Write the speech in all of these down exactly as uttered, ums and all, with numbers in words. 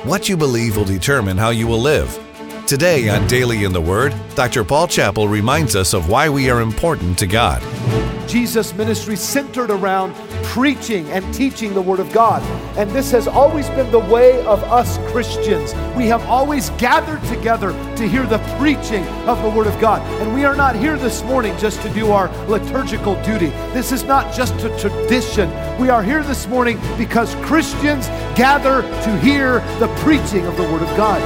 What you believe will determine how you will live. Today on Daily in the Word, Doctor Paul Chappell reminds us of why we are important to God. Jesus' ministry centered around preaching and teaching the Word of God. And this has always been the way of us Christians. We have always gathered together to hear the preaching of the Word of God. And we are not here this morning just to do our liturgical duty. This is not just a tradition. We are here this morning because Christians gather to hear the preaching of the Word of God.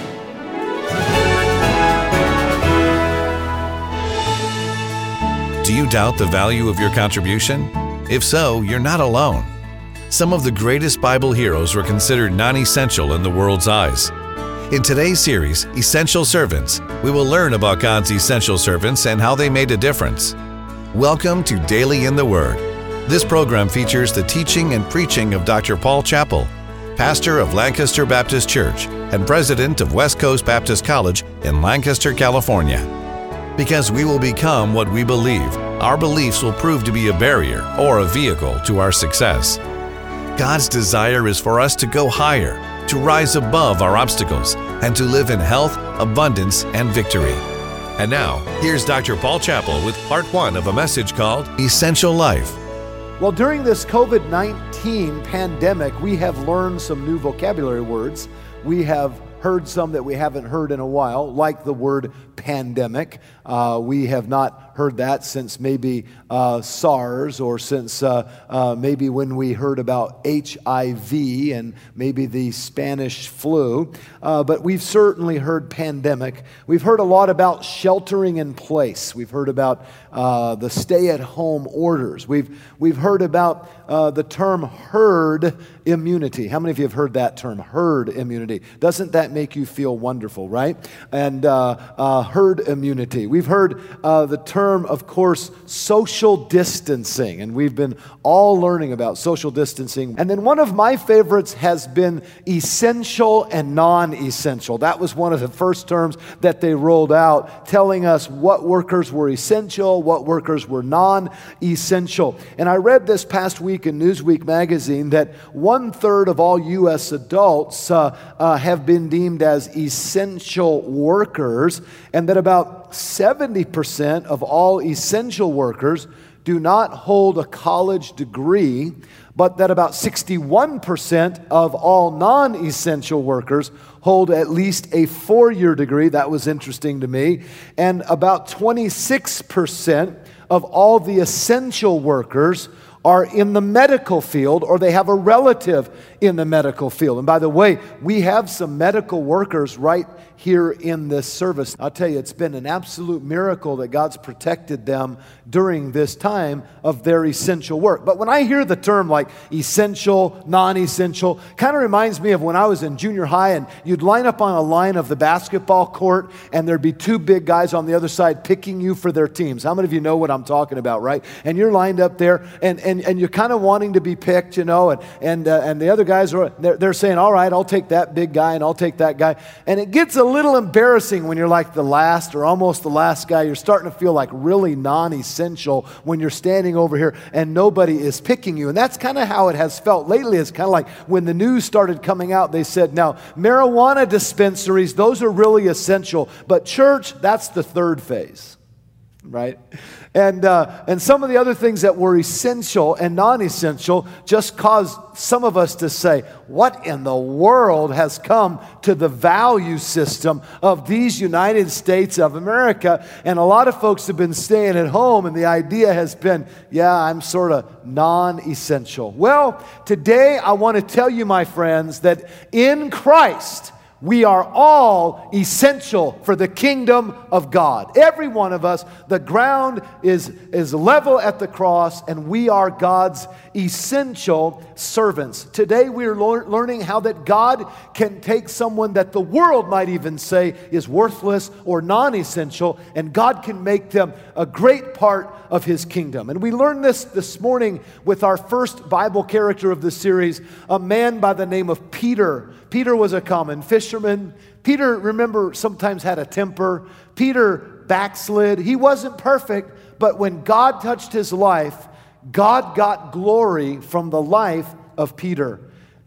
Do you doubt the value of your contribution? If so, you're not alone. Some of the greatest Bible heroes were considered non-essential in the world's eyes. In today's series, Essential Servants, we will learn about God's essential servants and how they made a difference. Welcome to Daily in the Word. This program features the teaching and preaching of Doctor Paul Chappell, pastor of Lancaster Baptist Church and president of West Coast Baptist College in Lancaster, California. Because we will become what we believe, our beliefs will prove to be a barrier or a vehicle to our success. God's desire is for us to go higher, to rise above our obstacles, and to live in health, abundance, and victory. And now, here's Doctor Paul Chappell with part one of a message called Essential Life. Well, during this covid nineteen pandemic, we have learned some new vocabulary words. We have heard some that we haven't heard in a while, like the word pandemic. Uh, we have not heard that since maybe uh, SARS or since uh, uh, maybe when we heard about H I V and maybe the Spanish flu. Uh, but we've certainly heard pandemic. We've heard a lot about sheltering in place. We've heard about uh, the stay-at-home orders. We've we've heard about uh, the term herd immunity. How many of you have heard that term, herd immunity? Doesn't that make you feel wonderful, right? And uh, uh, herd immunity. We've heard uh, the term, of course, social distancing, and we've been all learning about social distancing. And then one of my favorites has been essential and non-essential. That was one of the first terms that they rolled out, telling us what workers were essential, what workers were non-essential. And I read this past week in Newsweek magazine that one-third of all U S adults uh, uh, have been deemed as essential workers, and that about seventy percent of all essential workers do not hold a college degree, but that about sixty-one percent of all non-essential workers hold at least a four-year degree. That was interesting to me. And about twenty-six percent of all the essential workers are in the medical field, or they have a relative in the medical field. And by the way, we have some medical workers right here in this service. I'll tell you, it's been an absolute miracle that God's protected them during this time of their essential work. But when I hear the term like essential, non-essential, kind of reminds me of when I was in junior high and you'd line up on a line of the basketball court and there'd be two big guys on the other side picking you for their teams. How many of you know what I'm talking about, right? And you're lined up there and, and, and you're kind of wanting to be picked, you know, and and, uh, and the other guys, are they're, they're saying, all right, I'll take that big guy and I'll take that guy. And it gets a little embarrassing when you're like the last or almost the last guy. You're starting to feel like really non-essential when you're standing over here and nobody is picking you. And that's kind of how it has felt lately. It's kind of like when the news started coming out, they said, now, marijuana dispensaries, those are really essential. But church, that's the third phase. Right? And uh, and some of the other things that were essential and non-essential just caused some of us to say, what in the world has come to the value system of these United States of America? And a lot of folks have been staying at home, and the idea has been, yeah, I'm sort of non-essential. Well, today I want to tell you, my friends, that in Christ, we are all essential for the kingdom of God. Every one of us, the ground is, is level at the cross, and we are God's essential servants. Today we are lear- learning how that God can take someone that the world might even say is worthless or non-essential, and God can make them a great part of His kingdom. And we learned this this morning with our first Bible character of the series, a man by the name of Peter. Peter was a common fisherman. Peter, remember, sometimes had a temper. Peter backslid. He wasn't perfect, but when God touched his life, God got glory from the life of Peter.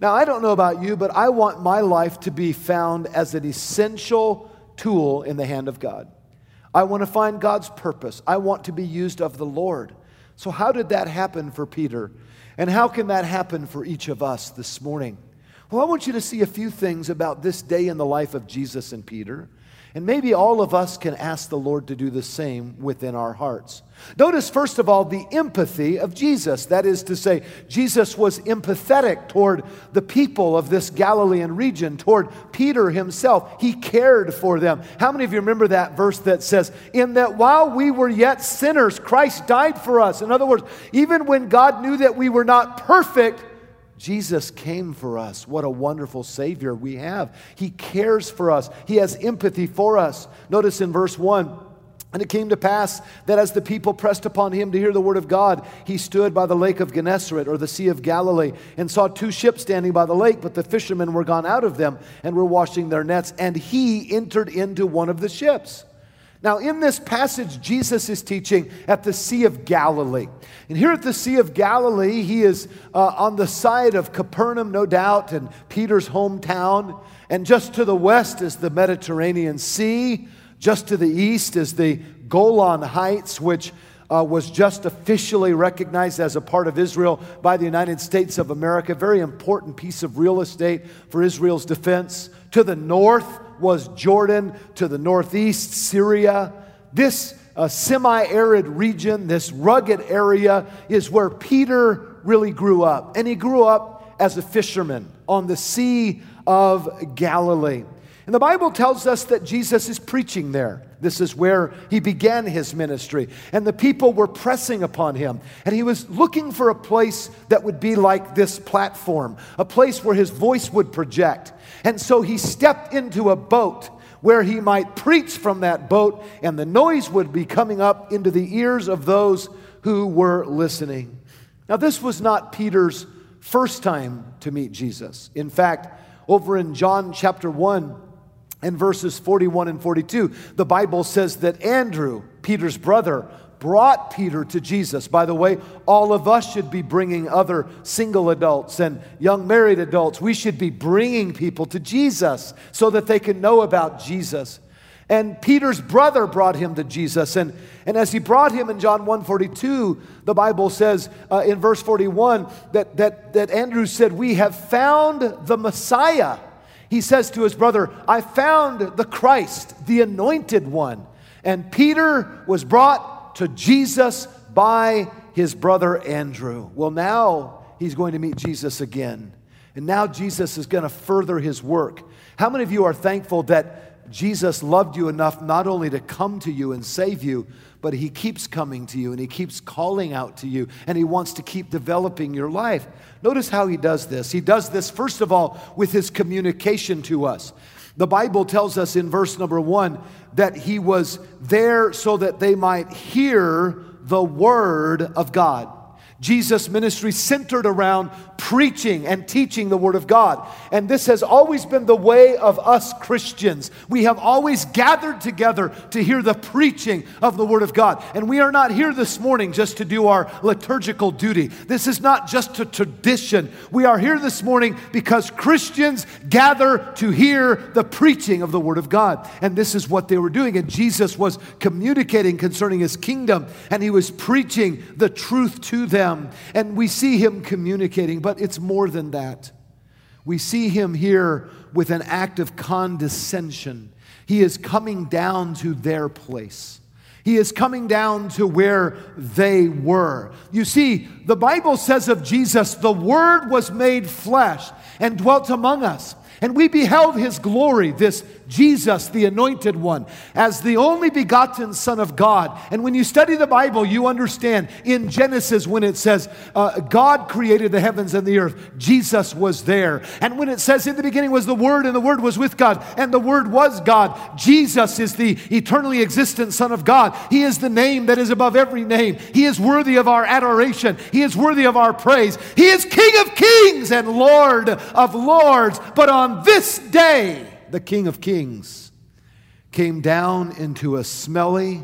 Now, I don't know about you, but I want my life to be found as an essential tool in the hand of God. I want to find God's purpose. I want to be used of the Lord. So how did that happen for Peter? And how can that happen for each of us this morning? Well, I want you to see a few things about this day in the life of Jesus and Peter. And maybe all of us can ask the Lord to do the same within our hearts. Notice, first of all, the empathy of Jesus. That is to say, Jesus was empathetic toward the people of this Galilean region, toward Peter himself. He cared for them. How many of you remember that verse that says, in that while we were yet sinners, Christ died for us? In other words, even when God knew that we were not perfect, Jesus came for us. What a wonderful Savior we have. He cares for us. He has empathy for us. Notice in verse one, and it came to pass that as the people pressed upon him to hear the word of God, he stood by the lake of Gennesaret, or the Sea of Galilee, and saw two ships standing by the lake, but the fishermen were gone out of them and were washing their nets, and he entered into one of the ships. Now, in this passage, Jesus is teaching at the Sea of Galilee. And here at the Sea of Galilee, he is uh, on the side of Capernaum, no doubt, and Peter's hometown. And just to the west is the Mediterranean Sea. Just to the east is the Golan Heights, which uh, was just officially recognized as a part of Israel by the United States of America. Very important piece of real estate for Israel's defense. To the north was Jordan, to the northeast, Syria. This uh, semi-arid region, this rugged area, is where Peter really grew up. And he grew up as a fisherman on the Sea of Galilee. And the Bible tells us that Jesus is preaching there. This is where he began his ministry. And the people were pressing upon him. And he was looking for a place that would be like this platform, a place where his voice would project. And so he stepped into a boat where he might preach from that boat, and the noise would be coming up into the ears of those who were listening. Now, this was not Peter's first time to meet Jesus. In fact, over in John chapter one, in verses forty-one and forty-two, the Bible says that Andrew, Peter's brother, brought Peter to Jesus. By the way, all of us should be bringing other single adults and young married adults. We should be bringing people to Jesus so that they can know about Jesus. And Peter's brother brought him to Jesus. And, and as he brought him in John one forty-two, the Bible says uh, in verse forty-one that, that, that Andrew said, "We have found the Messiah." He says to his brother, "I found the Christ, the anointed one." And Peter was brought to Jesus by his brother Andrew. Well, now he's going to meet Jesus again. And now Jesus is going to further his work. How many of you are thankful that Jesus loved you enough not only to come to you and save you, but he keeps coming to you and he keeps calling out to you and he wants to keep developing your life? Notice how he does this. He does this, first of all, with his communication to us. The Bible tells us in verse number one that he was there so that they might hear the word of God. Jesus' ministry centered around preaching and teaching the Word of God. And this has always been the way of us Christians. We have always gathered together to hear the preaching of the Word of God. And we are not here this morning just to do our liturgical duty. This is not just a tradition. We are here this morning because Christians gather to hear the preaching of the Word of God. And this is what they were doing. And Jesus was communicating concerning His kingdom. And He was preaching the truth to them. And we see Him communicating, but it's more than that. We see Him here with an act of condescension. He is coming down to their place. He is coming down to where they were. You see, the Bible says of Jesus, the Word was made flesh and dwelt among us. And we beheld His glory, this Jesus, the Anointed One, as the only begotten Son of God. And when you study the Bible, you understand in Genesis when it says uh, God created the heavens and the earth, Jesus was there. And when it says in the beginning was the Word, and the Word was with God, and the Word was God, Jesus is the eternally existent Son of God. He is the name that is above every name. He is worthy of our adoration. He is worthy of our praise. He is King of kings and Lord of lords. But on this day, the King of Kings came down into a smelly,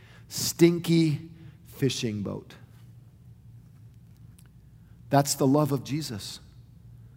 stinky fishing boat. That's the love of Jesus.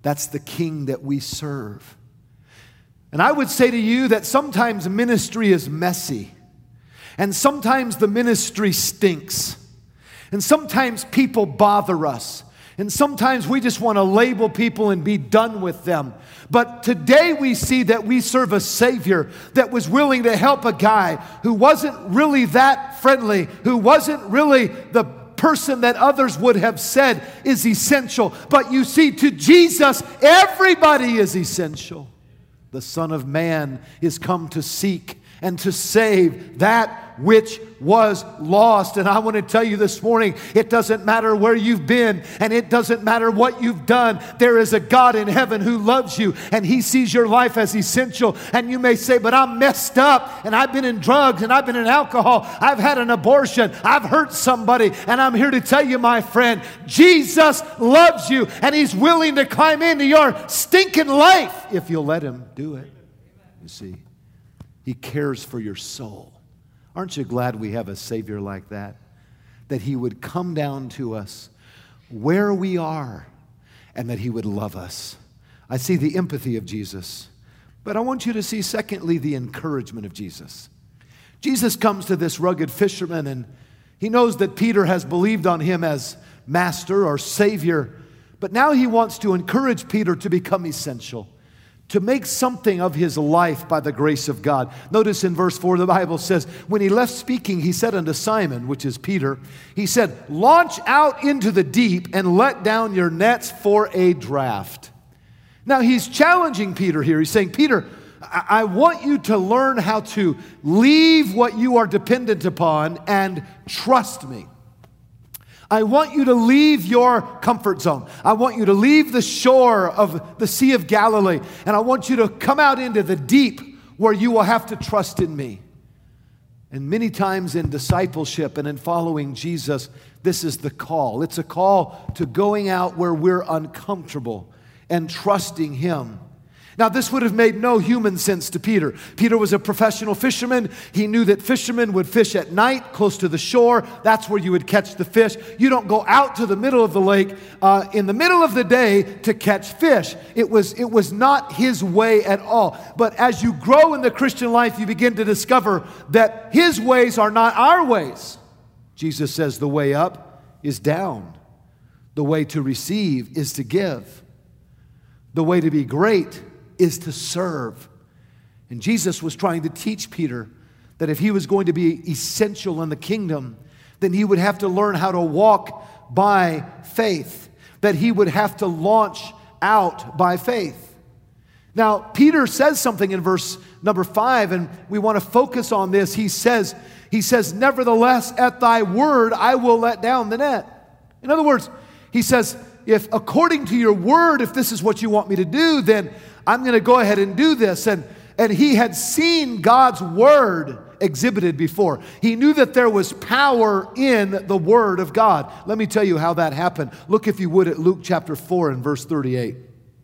That's the King that we serve. And I would say to you that sometimes ministry is messy. And sometimes the ministry stinks. And sometimes people bother us. And sometimes we just want to label people and be done with them. But today we see that we serve a Savior that was willing to help a guy who wasn't really that friendly, who wasn't really the person that others would have said is essential. But you see, to Jesus, everybody is essential. The Son of Man is come to seek and to save that which was lost. And I want to tell you this morning, it doesn't matter where you've been and it doesn't matter what you've done. There is a God in heaven who loves you and He sees your life as essential. And you may say, but I'm messed up and I've been in drugs and I've been in alcohol. I've had an abortion. I've hurt somebody. And I'm here to tell you, my friend, Jesus loves you and He's willing to climb into your stinking life if you'll let Him do it. You see, He cares for your soul. Aren't you glad we have a Savior like that? That He would come down to us where we are and that He would love us. I see the empathy of Jesus, but I want you to see, secondly, the encouragement of Jesus. Jesus comes to this rugged fisherman and he knows that Peter has believed on him as master or Savior, but now he wants to encourage Peter to become essential, to make something of his life by the grace of God. Notice in verse four, the Bible says, when he left speaking, he said unto Simon, which is Peter, he said, launch out into the deep and let down your nets for a draught. Now he's challenging Peter here. He's saying, Peter, I, I want you to learn how to leave what you are dependent upon and trust me. I want you to leave your comfort zone. I want you to leave the shore of the Sea of Galilee. And I want you to come out into the deep where you will have to trust in me. And many times in discipleship and in following Jesus, this is the call. It's a call to going out where we're uncomfortable and trusting Him. Now, this would have made no human sense to Peter. Peter was a professional fisherman. He knew that fishermen would fish at night close to the shore. That's where you would catch the fish. You don't go out to the middle of the lake uh, in the middle of the day to catch fish. It was, it was not his way at all. But as you grow in the Christian life, you begin to discover that His ways are not our ways. Jesus says the way up is down. The way to receive is to give. The way to be great is to serve. And Jesus was trying to teach Peter that if he was going to be essential in the kingdom, then he would have to learn how to walk by faith, that he would have to launch out by faith. Now, Peter says something in verse number five, and we want to focus on this. He says, he says, nevertheless, at thy word, I will let down the net. In other words, he says, if according to your word, if this is what you want me to do, then I'm going to go ahead and do this. And, and he had seen God's word exhibited before. He knew that there was power in the word of God. Let me tell you how that happened. Look, if you would, at Luke chapter four and verse thirty-eight.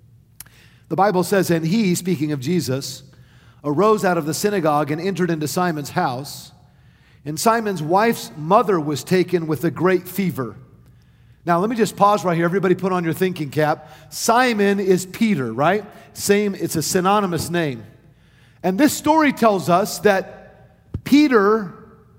The Bible says, and he, speaking of Jesus, arose out of the synagogue and entered into Simon's house. And Simon's wife's mother was taken with a great fever. Now, let me just pause right here. Everybody put on your thinking cap. Simon is Peter, right? Same, it's a synonymous name. And this story tells us that Peter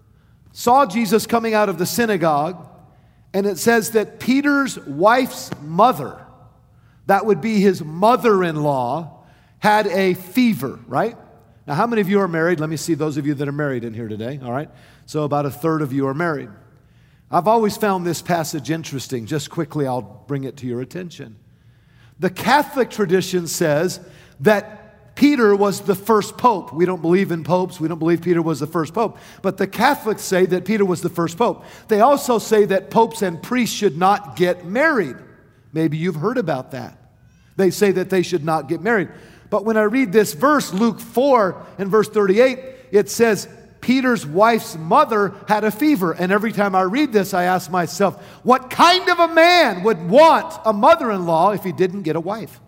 saw Jesus coming out of the synagogue, and it says that Peter's wife's mother, that would be his mother-in-law, had a fever, right? Now, how many of you are married? Let me see those of you that are married in here today, all right? So about a third of you are married. I've always found this passage interesting. Just quickly, I'll bring it to your attention. The Catholic tradition says that Peter was the first pope. We don't believe in popes. We don't believe Peter was the first pope. But the Catholics say that Peter was the first pope. They also say that popes and priests should not get married. Maybe you've heard about that. They say that they should not get married. But when I read this verse, Luke four and verse thirty-eight, it says, Peter's wife's mother had a fever. And every time I read this, I ask myself, what kind of a man would want a mother-in-law if he didn't get a wife?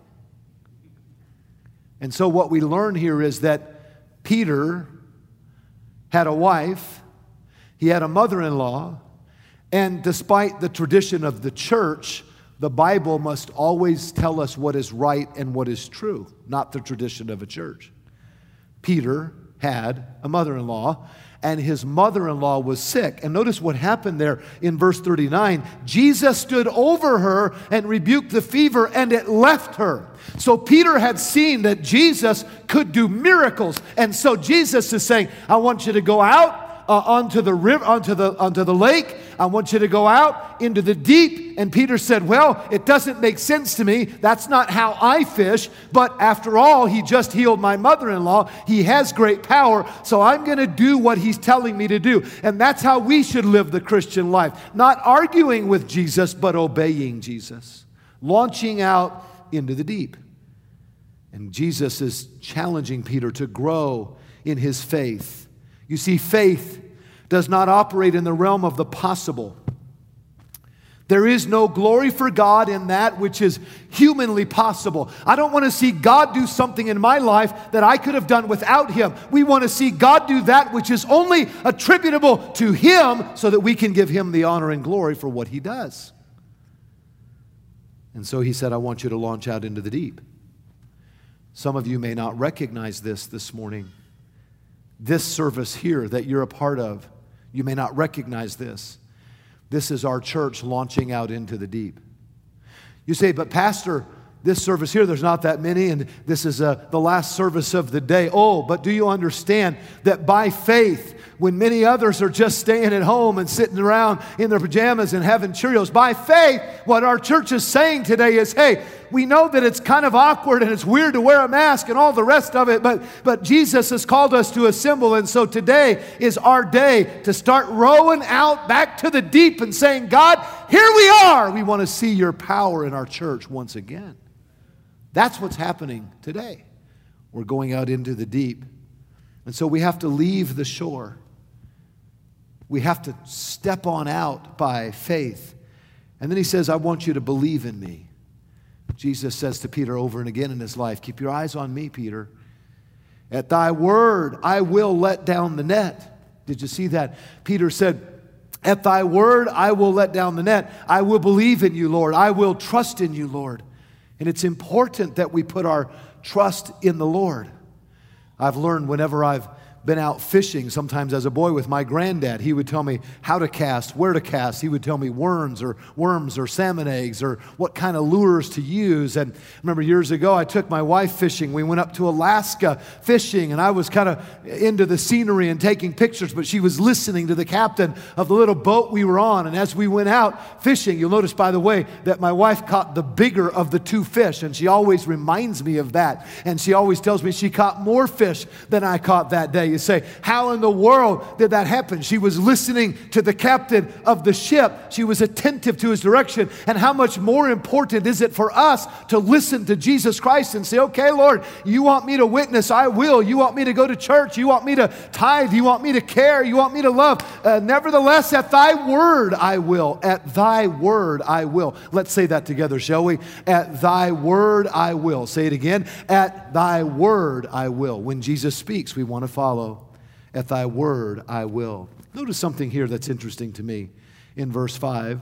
And so what we learn here is that Peter had a wife, he had a mother-in-law, and despite the tradition of the church, The Bible must always tell us what is right and what is true, not the tradition of a church. Peter had a mother-in-law, and his mother-in-law was sick. And notice what happened there in verse thirty-nine. Jesus stood over her and rebuked the fever, and it left her. So Peter had seen that Jesus could do miracles. And so Jesus is saying, I want you to go out uh, onto the river, onto the, onto the lake. I want you to go out into the deep. And Peter said, well, it doesn't make sense to me. That's not how I fish. But after all, he just healed my mother-in-law. He has great power. So I'm going to do what he's telling me to do. And that's how we should live the Christian life. Not arguing with Jesus, but obeying Jesus. Launching out into the deep. And Jesus is challenging Peter to grow in his faith. You see, faith does not operate in the realm of the possible. There is no glory for God in that which is humanly possible. I don't want to see God do something in my life that I could have done without Him. We want to see God do that which is only attributable to Him so that we can give Him the honor and glory for what He does. And so He said, I want you to launch out into the deep. Some of you may not recognize this this morning. This service here that you're a part of, you may not recognize this. This is our church launching out into the deep. You say, but Pastor, this service here, there's not that many, and this is uh, the last service of the day. Oh, but do you understand that by faith, when many others are just staying at home and sitting around in their pajamas and having Cheerios, by faith, what our church is saying today is, hey, we know that it's kind of awkward and it's weird to wear a mask and all the rest of it, but, but Jesus has called us to assemble, and so today is our day to start rowing out back to the deep and saying, God, here we are. We want to see your power in our church once again. That's what's happening today. We're going out into the deep. And so we have to leave the shore. We have to step on out by faith. And then he says, I want you to believe in me. Jesus says to Peter over and again in his life, keep your eyes on me, Peter. At thy word, I will let down the net. Did you see that? Peter said, at thy word, I will let down the net. I will believe in you, Lord. I will trust in you, Lord. And it's important that we put our trust in the Lord. I've learned whenever I've been out fishing, sometimes as a boy with my granddad, he would tell me how to cast, where to cast. He would tell me worms or worms or salmon eggs or what kind of lures to use. And I remember years ago, I took my wife fishing. We went up to Alaska fishing, and I was kind of into the scenery and taking pictures, but she was listening to the captain of the little boat we were on. And as we went out fishing, you'll notice, by the way, that my wife caught the bigger of the two fish, and she always reminds me of that. And she always tells me she caught more fish than I caught that day. You say, how in the world did that happen? She was listening to the captain of the ship. She was attentive to his direction. And how much more important is it for us to listen to Jesus Christ and say, okay, Lord, you want me to witness? I will. You want me to go to church? You want me to tithe? You want me to care? You want me to love? Uh, nevertheless, at thy word I will. At thy word I will. Let's say that together, shall we? At thy word I will. Say it again. At thy word I will. When Jesus speaks, we want to follow. At thy word I will. Notice something here that's interesting to me. In verse five,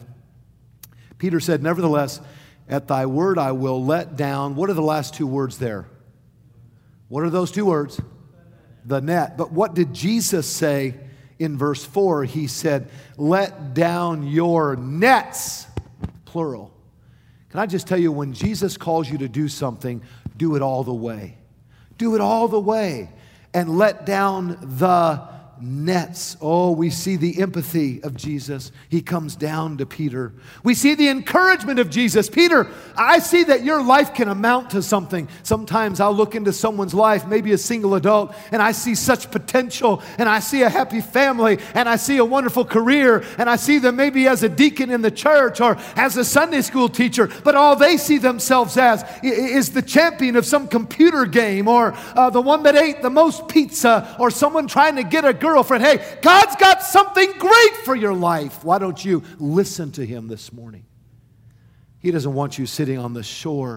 Peter said, nevertheless, at thy word I will let down. What are the last two words there? What are those two words? The net. But what did Jesus say in verse four? He said, let down your nets, plural. Can I just tell you, when Jesus calls you to do something, do it all the way. Do it all the way. And let down the nets. Oh, we see the empathy of Jesus. He comes down to Peter. We see the encouragement of Jesus. Peter, I see that your life can amount to something. Sometimes I'll look into someone's life, maybe a single adult, and I see such potential, and I see a happy family, and I see a wonderful career, and I see them maybe as a deacon in the church or as a Sunday school teacher, but all they see themselves as is the champion of some computer game, or uh, the one that ate the most pizza, or someone trying to get a girl girlfriend. Hey, God's got something great for your life. Why don't you listen to Him this morning? He doesn't want you sitting on the shore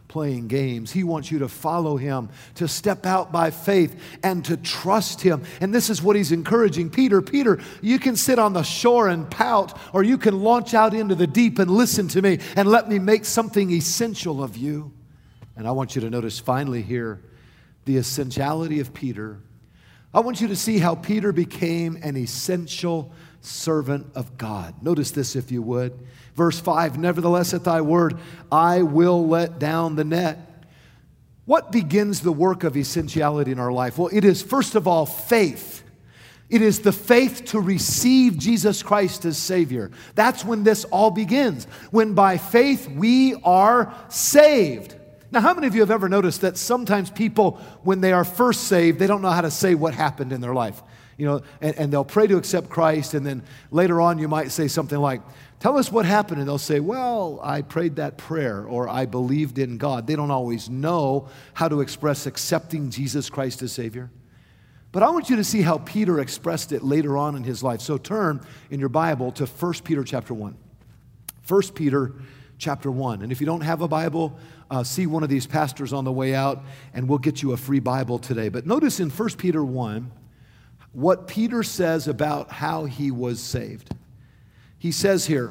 playing games. He wants you to follow him, to step out by faith and to trust him. And this is what he's encouraging Peter. Peter, you can sit on the shore and pout, or you can launch out into the deep and listen to me and let me make something essential of you. And I want you to notice finally here the essentiality of Peter. I want you to see how Peter became an essential servant of God. Notice this, if you would. Verse five, nevertheless, at thy word, I will let down the net. What begins the work of essentiality in our life? Well, it is, first of all, faith. It is the faith to receive Jesus Christ as Savior. That's when this all begins. When by faith we are saved. Now, how many of you have ever noticed that sometimes people, when they are first saved, they don't know how to say what happened in their life? You know, and, and they'll pray to accept Christ, and then later on you might say something like, tell us what happened, and they'll say, well, I prayed that prayer, or I believed in God. They don't always know how to express accepting Jesus Christ as Savior. But I want you to see how Peter expressed it later on in his life. So turn in your Bible to First Peter chapter one. First Peter chapter one. And if you don't have a Bible, uh, see one of these pastors on the way out, and we'll get you a free Bible today. But notice in First Peter one, what Peter says about how he was saved. He says here,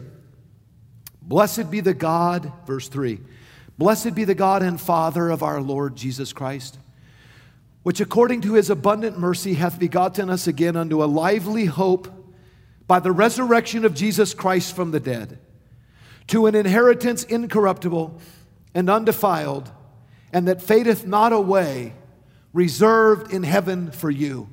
blessed be the God, verse three, blessed be the God and Father of our Lord Jesus Christ, which according to his abundant mercy hath begotten us again unto a lively hope by the resurrection of Jesus Christ from the dead, to an inheritance incorruptible and undefiled, and that fadeth not away, reserved in heaven for you.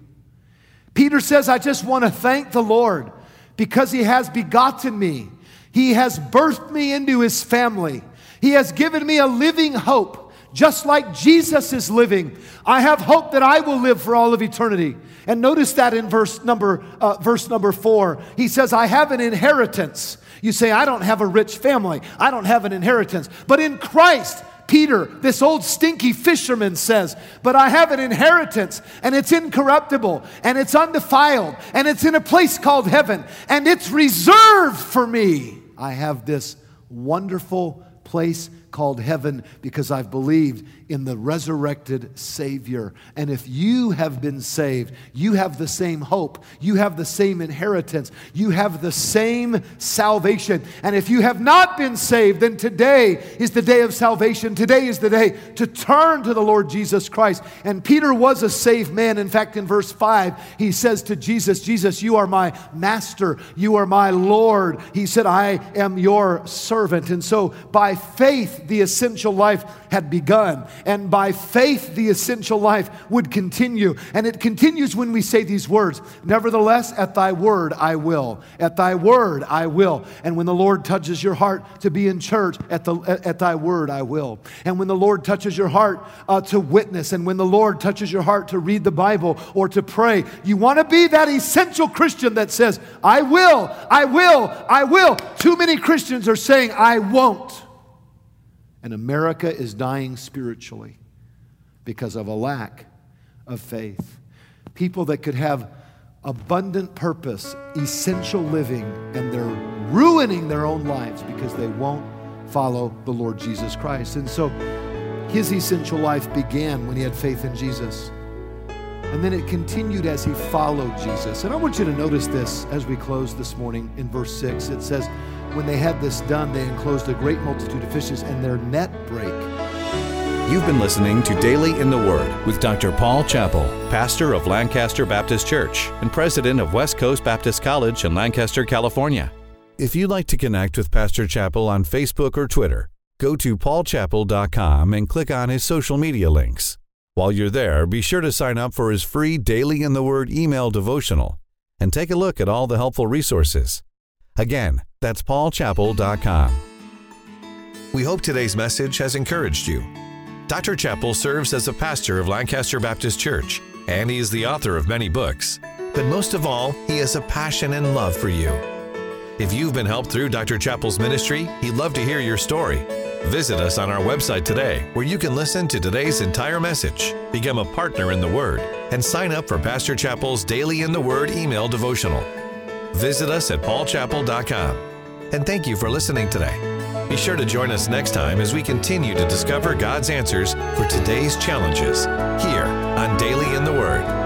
Peter says, I just want to thank the Lord because he has begotten me. He has birthed me into his family. He has given me a living hope, just like Jesus is living. I have hope that I will live for all of eternity. And notice that in verse number, uh, verse number four, he says, I have an inheritance. You say, I don't have a rich family. I don't have an inheritance. But in Christ, Peter, this old stinky fisherman, says, but I have an inheritance, and it's incorruptible, and it's undefiled, and it's in a place called heaven, and it's reserved for me. I have this wonderful place called heaven because I've believed in the resurrected Savior. And if you have been saved, you have the same hope. You have the same inheritance. You have the same salvation. And if you have not been saved, then today is the day of salvation. Today is the day to turn to the Lord Jesus Christ. And Peter was a saved man. In fact, in verse five, he says to Jesus, Jesus, you are my master. You are my Lord. He said, I am your servant. And so by faith, the essential life had begun. And by faith, the essential life would continue. And it continues when we say these words, nevertheless, at thy word, I will. At thy word, I will. And when the Lord touches your heart to be in church, at, the, at thy word, I will. And when the Lord touches your heart uh, to witness, and when the Lord touches your heart to read the Bible or to pray, you want to be that essential Christian that says, I will, I will, I will. Too many Christians are saying, I won't. And America is dying spiritually because of a lack of faith. People that could have abundant purpose, essential living, and they're ruining their own lives because they won't follow the Lord Jesus Christ. And so his essential life began when he had faith in Jesus. And then it continued as he followed Jesus. And I want you to notice this as we close this morning in verse six. It says, when they had this done, they enclosed a great multitude of fishes, and their net brake. You've been listening to Daily in the Word with Doctor Paul Chappell, pastor of Lancaster Baptist Church and president of West Coast Baptist College in Lancaster, California. If you'd like to connect with Pastor Chappell on Facebook or Twitter, go to paul chappell dot com and click on his social media links. While you're there, be sure to sign up for his free Daily in the Word email devotional and take a look at all the helpful resources. Again, that's paul chappell dot com. We hope today's message has encouraged you. Doctor Chappell serves as a pastor of Lancaster Baptist Church, and he is the author of many books. But most of all, he has a passion and love for you. If you've been helped through Doctor Chappell's ministry, he'd love to hear your story. Visit us on our website today, where you can listen to today's entire message, become a partner in the Word, and sign up for Pastor Chappell's Daily in the Word email devotional. Visit us at paul chappell dot com. And thank you for listening today. Be sure to join us next time as we continue to discover God's answers for today's challenges here on Daily in the Word.